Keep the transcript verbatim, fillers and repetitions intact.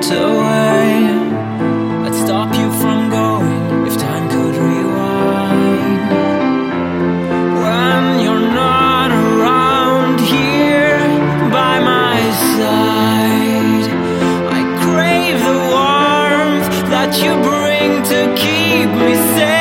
miles away. I'd stop you from going if time could rewind. When you're not around here by my side, I crave the warmth that you bring to keep me safe.